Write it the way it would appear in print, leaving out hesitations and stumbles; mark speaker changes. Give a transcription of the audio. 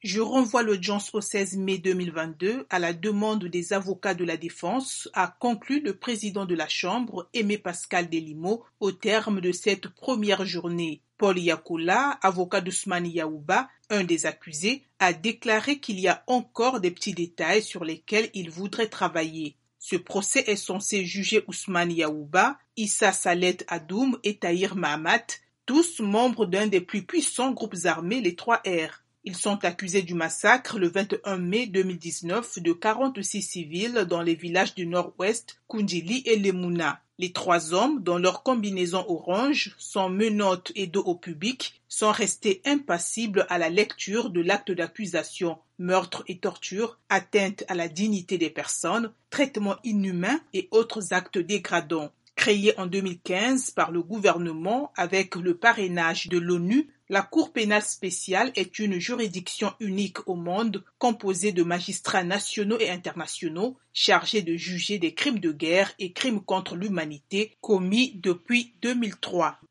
Speaker 1: Je renvoie l'audience au 16 mai 2022 à la demande des avocats de la défense, a conclu le président de la Chambre, Aimé Pascal Delimo, au terme de cette première journée. Paul Yakola, avocat d'Ousmane Yaouba, un des accusés, a déclaré qu'il y a encore des petits détails sur lesquels il voudrait travailler. Ce procès est censé juger Ousmane Yaouba, Issa Salet Adoum et Tahir Mahamat, tous membres d'un des plus puissants groupes armés, les 3R. Ils sont accusés du massacre le 21 mai 2019 de 46 civils dans les villages du nord-ouest, Kundjili et Lemouna. Les 3 hommes, dont leur combinaison orange, sans menottes et dos au public, sont restés impassibles à la lecture de l'acte d'accusation, meurtre et torture, atteinte à la dignité des personnes, traitement inhumain et autres actes dégradants. Créée en 2015 par le gouvernement avec le parrainage de l'ONU, la Cour pénale spéciale est une juridiction unique au monde composée de magistrats nationaux et internationaux chargés de juger des crimes de guerre et crimes contre l'humanité commis depuis 2003.